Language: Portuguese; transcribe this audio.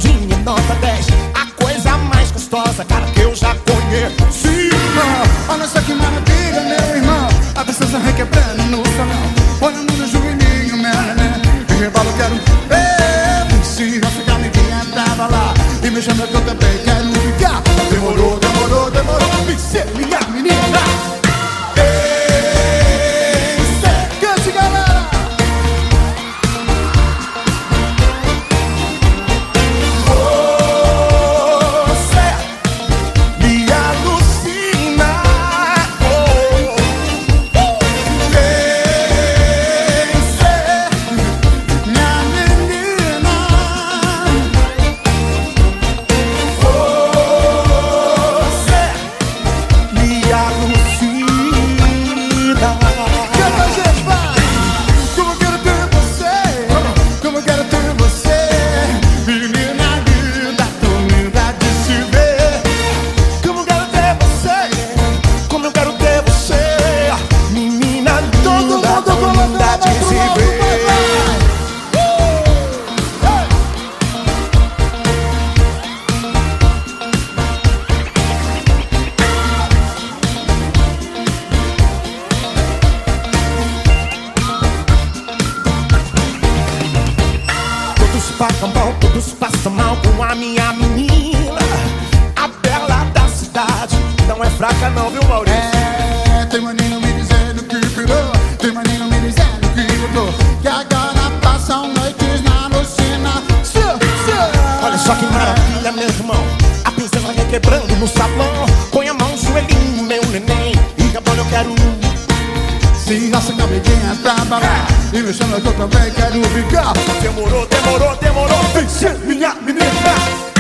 redondinha, nota 10. A coisa mais gostosa, cara, que eu já conheci. Olha só que maravilha, meu irmão. A princesa requebrando no salão, olhando no joelhinho, meu neném. E rebalo, eu quero ver. Se nossa amiguinha tava lá e me chama que eu também quero ficar. Demorou, demorou, demorou. Vem ser minha menina. Cante, galera. Você me alucina. Vem ser Minha menina. você me alucina. Canta, gente, vai. Como eu quero ter você, como eu quero ter você. Menina linda, tão linda de se ver. Como eu quero ter você, como eu quero ter você, menina Todo linda, mundo tão linda de se ver. Todos passam mal com a minha menina. A bela da cidade não é fraca não, viu, Maurício? Tem maninho me dizendo que pirou, tem maninho me dizendo que mudou, que agora passam noites na alucinação. Olha só que maravilha, meu irmão. A princesa requebrando no salão. Põe a mão no joelhinho, meu neném. E agora eu quero. Se nossa amiguinha tava lá e me chama que eu também quero ficar. Demorou, demorou, demorou. Vem ser minha menina.